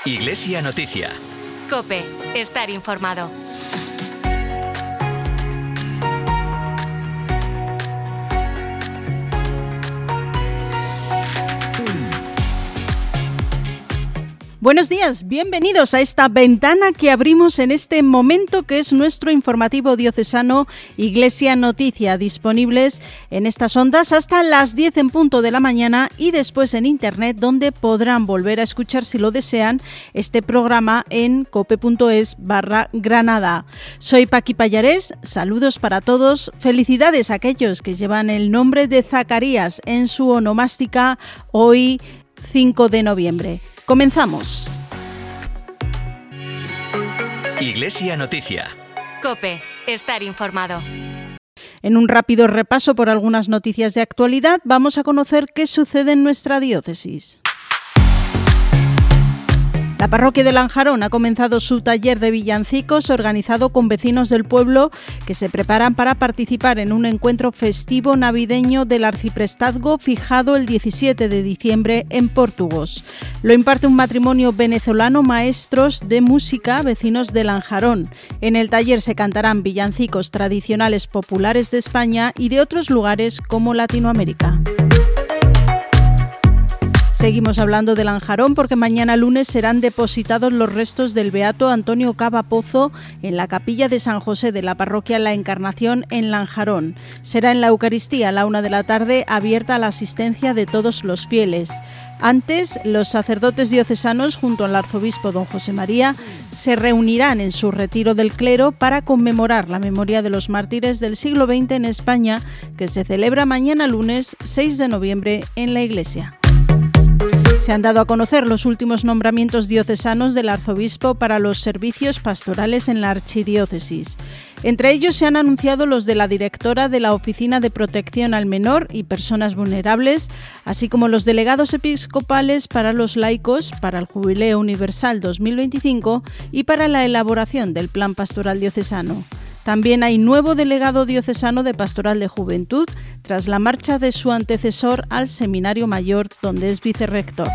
Iglesia Noticia. COPE. Estar informado. Buenos días, bienvenidos a esta ventana que abrimos en este momento, que es nuestro informativo diocesano Iglesia Noticia, disponibles en estas ondas hasta las 10 en punto de la mañana y después en internet, donde podrán volver a escuchar, si lo desean, este programa en cope.es/Granada. Soy Paqui Pallarés, saludos para todos, felicidades a aquellos que llevan el nombre de Zacarías en su onomástica hoy 5 de noviembre. Comenzamos. Iglesia Noticia. COPE. Estar informado. En un rápido repaso por algunas noticias de actualidad, vamos a conocer qué sucede en nuestra diócesis. La parroquia de Lanjarón ha comenzado su taller de villancicos organizado con vecinos del pueblo que se preparan para participar en un encuentro festivo navideño del arciprestazgo fijado el 17 de diciembre en Portugos. Lo imparte un matrimonio venezolano, maestros de música vecinos de Lanjarón. En el taller se cantarán villancicos tradicionales populares de España y de otros lugares como Latinoamérica. Seguimos hablando de Lanjarón porque mañana lunes serán depositados los restos del beato Antonio Caba Pozo en la capilla de San José de la parroquia La Encarnación en Lanjarón. Será en la Eucaristía a la 1 de la tarde, abierta a la asistencia de todos los fieles. Antes, los sacerdotes diocesanos, junto al arzobispo don José María, se reunirán en su retiro del clero para conmemorar la memoria de los mártires del siglo XX en España, que se celebra mañana lunes 6 de noviembre en la iglesia. Se han dado a conocer los últimos nombramientos diocesanos del arzobispo para los servicios pastorales en la archidiócesis. Entre ellos se han anunciado los de la directora de la Oficina de Protección al Menor y Personas Vulnerables, así como los delegados episcopales para los laicos, para el Jubileo Universal 2025 y para la elaboración del Plan Pastoral Diocesano. También hay nuevo delegado diocesano de Pastoral de Juventud, tras la marcha de su antecesor al Seminario Mayor, donde es vicerrector.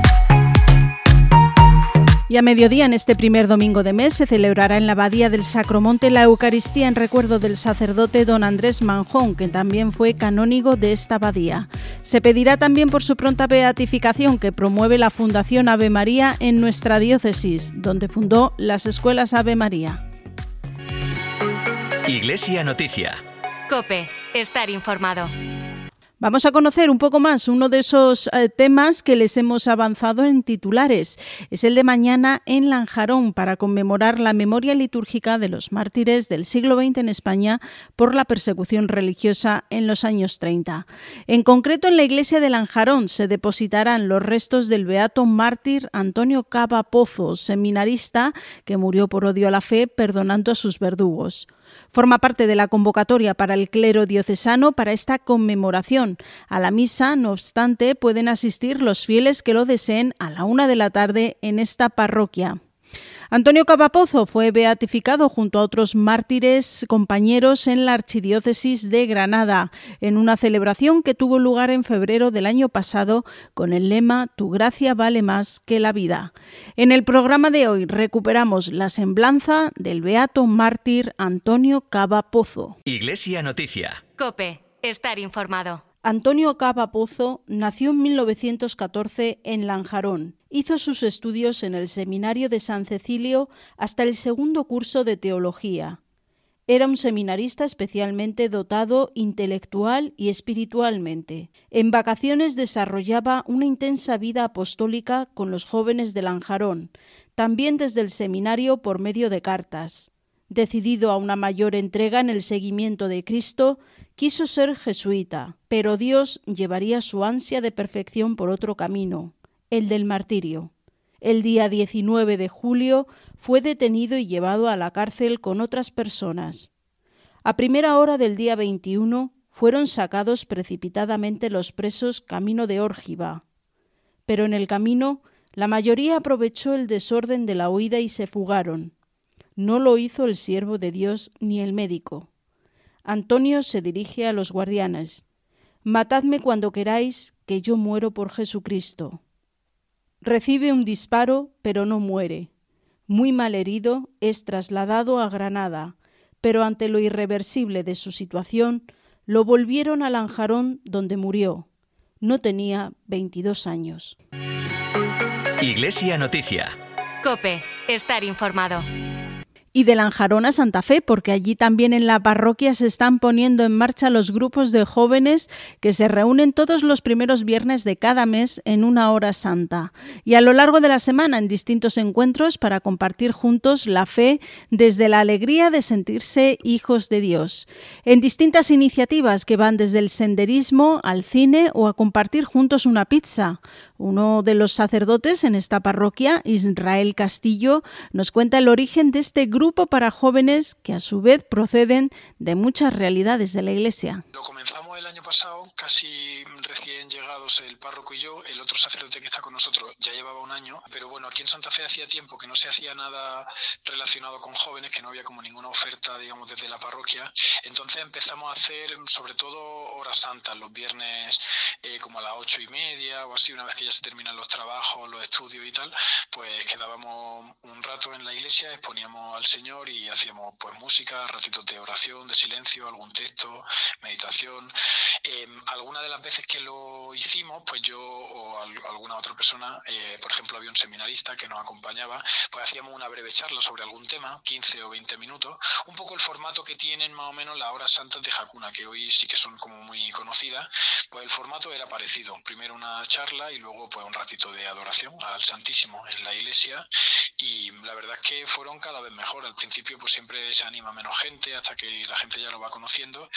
Y a mediodía, en este primer domingo de mes, se celebrará en la Abadía del Sacromonte la Eucaristía en recuerdo del sacerdote don Andrés Manjón, que también fue canónigo de esta abadía. Se pedirá también por su pronta beatificación, que promueve la Fundación Ave María en nuestra diócesis, donde fundó las escuelas Ave María. Iglesia Noticia. COPE. Estar informado. Vamos a conocer un poco más uno de esos temas que les hemos avanzado en titulares. Es el de mañana en Lanjarón, para conmemorar la memoria litúrgica de los mártires del siglo XX en España por la persecución religiosa en los años 30. En concreto, en la iglesia de Lanjarón se depositarán los restos del beato mártir Antonio Caba Pozo, seminarista que murió por odio a la fe, perdonando a sus verdugos. Forma parte de la convocatoria para el clero diocesano para esta conmemoración. A la misa, no obstante, pueden asistir los fieles que lo deseen a la 1 de la tarde en esta parroquia. Antonio Caba Pozo fue beatificado junto a otros mártires compañeros en la archidiócesis de Granada, en una celebración que tuvo lugar en febrero del año pasado con el lema «Tu gracia vale más que la vida». En el programa de hoy recuperamos la semblanza del beato mártir Antonio Caba Pozo. Iglesia Noticia. COPE. Estar informado. Antonio Caba Pozo nació en 1914 en Lanjarón. Hizo sus estudios en el Seminario de San Cecilio hasta el segundo curso de teología. Era un seminarista especialmente dotado intelectual y espiritualmente. En vacaciones desarrollaba una intensa vida apostólica con los jóvenes de Lanjarón, también desde el seminario por medio de cartas. Decidido a una mayor entrega en el seguimiento de Cristo, quiso ser jesuita, pero Dios llevaría su ansia de perfección por otro camino, el del martirio. El día 19 de julio fue detenido y llevado a la cárcel con otras personas. A primera hora del día 21 fueron sacados precipitadamente los presos camino de Órgiva. Pero en el camino la mayoría aprovechó el desorden de la huida y se fugaron. No lo hizo el siervo de Dios ni el médico. Antonio se dirige a los guardianes. «Matadme cuando queráis, que yo muero por Jesucristo». Recibe un disparo, pero no muere. Muy mal herido, es trasladado a Granada, pero ante lo irreversible de su situación, lo volvieron a Lanjarón, donde murió. No tenía 22 años. Iglesia Noticia. COPE. Estar informado. Y de Lanjarón a Santa Fe, porque allí también en la parroquia se están poniendo en marcha los grupos de jóvenes que se reúnen todos los primeros viernes de cada mes en una hora santa. Y a lo largo de la semana en distintos encuentros para compartir juntos la fe desde la alegría de sentirse hijos de Dios. En distintas iniciativas que van desde el senderismo al cine o a compartir juntos una pizza. Uno de los sacerdotes en esta parroquia, Israel Castillo, nos cuenta el origen de este grupo para jóvenes que a su vez proceden de muchas realidades de la Iglesia. Lo comenzamos el año pasado, casi recién llegados el párroco y yo. El otro sacerdote que está con nosotros ya llevaba un año, pero bueno, aquí en Santa Fe hacía tiempo que no se hacía nada relacionado con jóvenes, que no había como ninguna oferta, digamos, desde la parroquia. Entonces empezamos a hacer sobre todo horas santas, los viernes como a las 8:30 o así, una vez que ya se terminan los trabajos, los estudios y tal, pues quedábamos un rato en la iglesia, exponíamos al Señor y hacíamos pues música, ratitos de oración, de silencio, algún texto, meditación. Algunas de las veces que lo hicimos, pues yo o alguna otra persona, por ejemplo había un seminarista que nos acompañaba, pues hacíamos una breve charla sobre algún tema, 15 o 20 minutos, un poco el formato que tienen más o menos las horas santas de Hakuna, que hoy sí que son como muy conocidas. Pues el formato era parecido, primero una charla y luego pues un ratito de adoración al Santísimo en la iglesia, y la verdad es que fueron cada vez mejor. Al principio pues siempre se anima menos gente hasta que la gente ya lo va conociendo,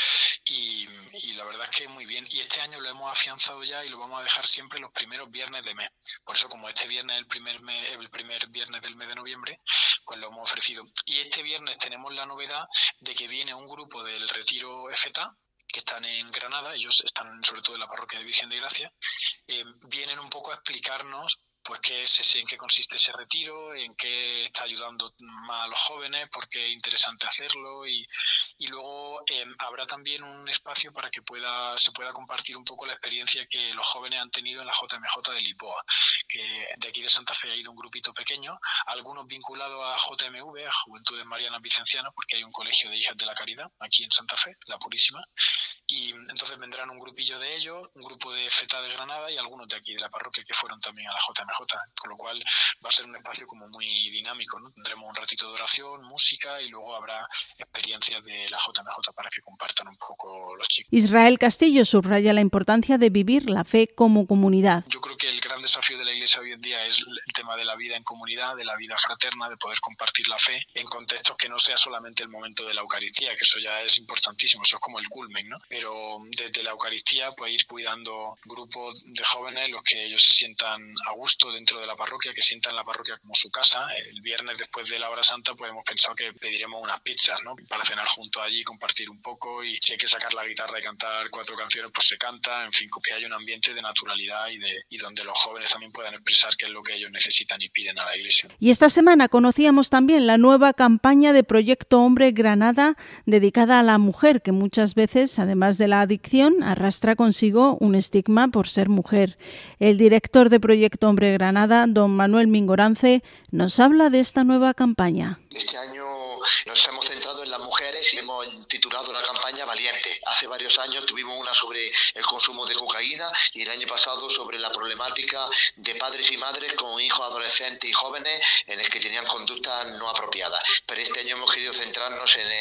y la verdad es que muy bien. Y este año lo hemos afianzado ya y lo vamos a dejar siempre los primeros viernes de mes. Por eso, como este viernes es el primer viernes del mes de noviembre, pues lo hemos ofrecido. Y este viernes tenemos la novedad de que viene un grupo del Retiro EFETA, que están en Granada, ellos están sobre todo en la parroquia de Virgen de Gracia, vienen un poco a explicarnos pues en qué consiste ese retiro, en qué está ayudando más a los jóvenes, por qué es interesante hacerlo, y luego habrá también un espacio para que se pueda compartir un poco la experiencia que los jóvenes han tenido en la JMJ de Lisboa, que de aquí de Santa Fe ha ido un grupito pequeño, algunos vinculados a JMV, a Juventudes Marianas Vicencianas, porque hay un colegio de hijas de la caridad aquí en Santa Fe, la Purísima, y entonces vendrán un grupillo de ellos, un grupo de FETA de Granada y algunos de aquí de la parroquia que fueron también a la JMJ, con lo cual va a ser un espacio como muy dinámico, ¿no? Tendremos un ratito de oración, música y luego habrá experiencias de la JMJ para que compartan un poco los chicos. Israel Castillo subraya la importancia de vivir la fe como comunidad. Yo creo que el gran desafío de la Iglesia hoy en día es el tema de la vida en comunidad, de la vida fraterna, de poder compartir la fe en contextos que no sea solamente el momento de la Eucaristía, que eso ya es importantísimo, eso es como el culmen, ¿no? Pero desde la Eucaristía pues ir cuidando grupos de jóvenes, los que ellos se sientan a gusto dentro de la parroquia, que sientan la parroquia como su casa. El viernes después de la hora santa pues hemos pensado que pediremos unas pizzas, ¿no? Para cenar juntos allí, compartir un poco, y si hay que sacar la guitarra y cantar 4 canciones pues se canta, en fin, que haya un ambiente de naturalidad y donde los jóvenes también puedan expresar qué es lo que ellos necesitan y piden a la Iglesia. Y esta semana conocíamos también la nueva campaña de Proyecto Hombre Granada dedicada a la mujer, que muchas veces, además de la adicción, arrastra consigo un estigma por ser mujer. El director de Proyecto Hombre Granada, don Manuel Mingorance, nos habla de esta nueva campaña. Este año nos hemos centrado en las mujeres y hemos titulado la campaña Valiente. Hace varios años tuvimos una sobre el consumo de cocaína y el año pasado sobre la problemática de padres y madres con hijos adolescentes y jóvenes en el que tenían conductas no apropiadas. Pero este año hemos querido centrarnos en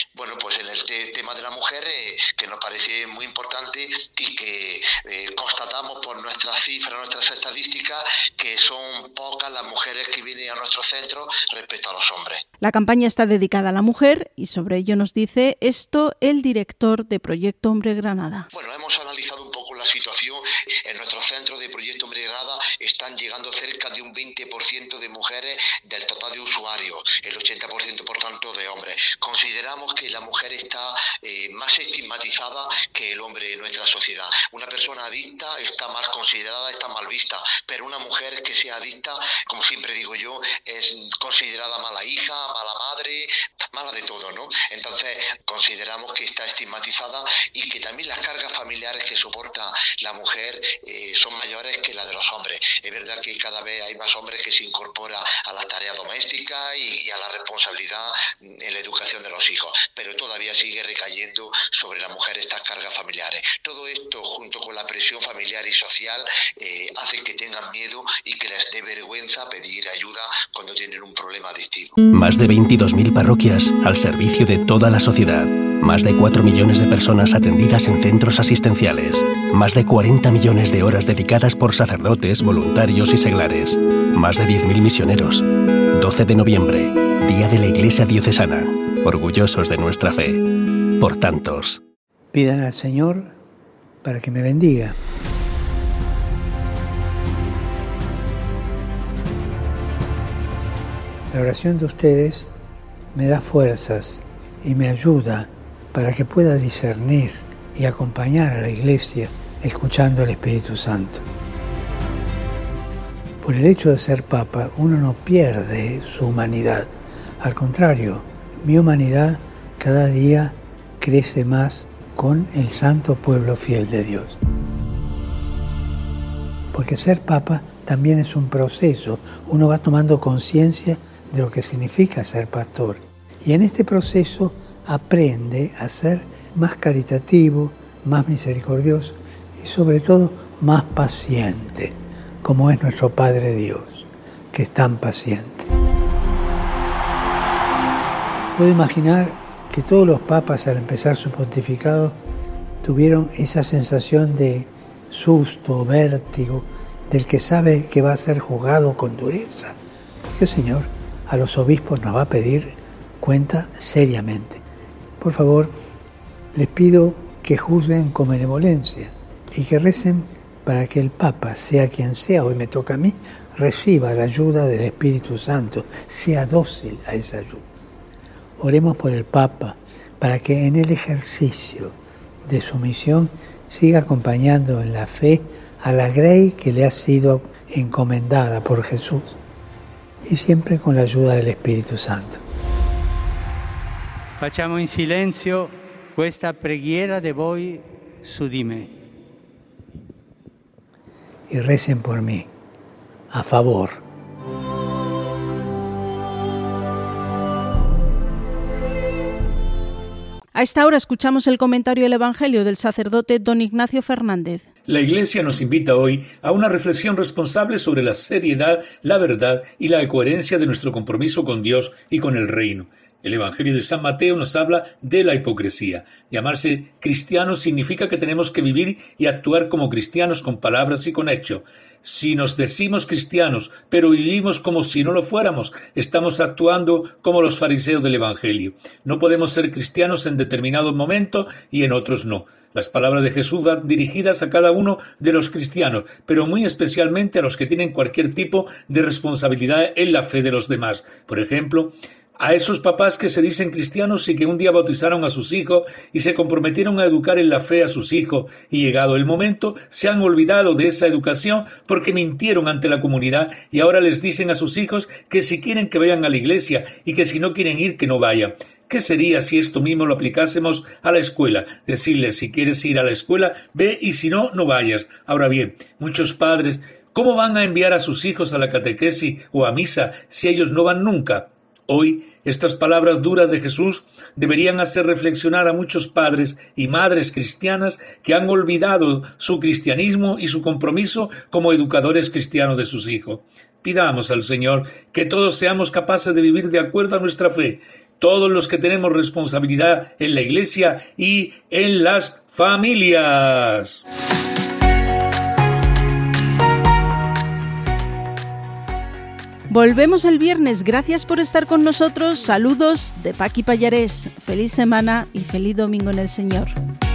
el tema de la mujer, que nos parece muy importante y que constatamos por nuestras cifras, nuestras estadísticas, que son pocas las mujeres que vienen a nuestro centro respecto a los hombres. La campaña está dedicada a la mujer y sobre ello nos dice esto el director de Proyecto Hombre Granada. Bueno, hemos analizado un poco la situación. En nuestro centro de Proyecto Hombre Granada están llegando cerca de un 20% de mujeres del total de usuarios, el 80% por tanto de hombres. Consideramos que la mujer está más estigmatizada que el hombre en nuestra sociedad. Una persona adicta está mal considerada, está mal vista, pero una mujer que sea adicta, como siempre digo yo, es considerada mala hija, mala madre, mala de todo, ¿no? Entonces consideramos que está estigmatizada y que también las cargas familiares que soporta la mujer son Más de 22.000 parroquias al servicio de toda la sociedad. Más de 4 millones de personas atendidas en centros asistenciales. Más de 40 millones de horas dedicadas por sacerdotes, voluntarios y seglares. Más de 10.000 misioneros. 12 de noviembre, Día de la Iglesia Diocesana. Orgullosos de nuestra fe. Por tantos. Pidan al Señor para que me bendiga. La oración de ustedes me da fuerzas y me ayuda para que pueda discernir y acompañar a la Iglesia escuchando al Espíritu Santo. Por el hecho de ser Papa, uno no pierde su humanidad. Al contrario, mi humanidad cada día crece más con el santo pueblo fiel de Dios. Porque ser Papa también es un proceso. Uno va tomando conciencia de lo que significa ser pastor. Y en este proceso aprende a ser más caritativo, más misericordioso y sobre todo más paciente, como es nuestro Padre Dios, que es tan paciente. Puedo imaginar que todos los papas al empezar su pontificado tuvieron esa sensación de susto, vértigo, del que sabe que va a ser juzgado con dureza. Porque el Señor a los obispos nos va a pedir cuenta seriamente. Por favor, les pido que juzguen con benevolencia y que recen para que el Papa, sea quien sea, hoy me toca a mí, reciba la ayuda del Espíritu Santo, sea dócil a esa ayuda. Oremos por el Papa para que en el ejercicio de su misión siga acompañando en la fe a la grey que le ha sido encomendada por Jesús y siempre con la ayuda del Espíritu Santo. Facciamo in silenzio questa preghiera de voi su di me. Y recen por mí, a favor. A esta hora escuchamos el comentario del Evangelio del sacerdote don Ignacio Fernández. La Iglesia nos invita hoy a una reflexión responsable sobre la seriedad, la verdad y la coherencia de nuestro compromiso con Dios y con el reino. El Evangelio de San Mateo nos habla de la hipocresía. Llamarse cristianos significa que tenemos que vivir y actuar como cristianos con palabras y con hechos. Si nos decimos cristianos, pero vivimos como si no lo fuéramos, estamos actuando como los fariseos del Evangelio. No podemos ser cristianos en determinados momentos y en otros no. Las palabras de Jesús van dirigidas a cada uno de los cristianos, pero muy especialmente a los que tienen cualquier tipo de responsabilidad en la fe de los demás. Por ejemplo, a esos papás que se dicen cristianos y que un día bautizaron a sus hijos y se comprometieron a educar en la fe a sus hijos y llegado el momento se han olvidado de esa educación porque mintieron ante la comunidad y ahora les dicen a sus hijos que si quieren que vayan a la iglesia y que si no quieren ir que no vayan. ¿Qué sería si esto mismo lo aplicásemos a la escuela? Decirles, si quieres ir a la escuela, ve y si no, no vayas. Ahora bien, muchos padres, ¿cómo van a enviar a sus hijos a la catequesis o a misa si ellos no van nunca? Hoy, estas palabras duras de Jesús deberían hacer reflexionar a muchos padres y madres cristianas que han olvidado su cristianismo y su compromiso como educadores cristianos de sus hijos. Pidamos al Señor que todos seamos capaces de vivir de acuerdo a nuestra fe, todos los que tenemos responsabilidad en la Iglesia y en las familias. Volvemos el viernes. Gracias por estar con nosotros. Saludos de Paqui Pallarés. Feliz semana y feliz domingo en el Señor.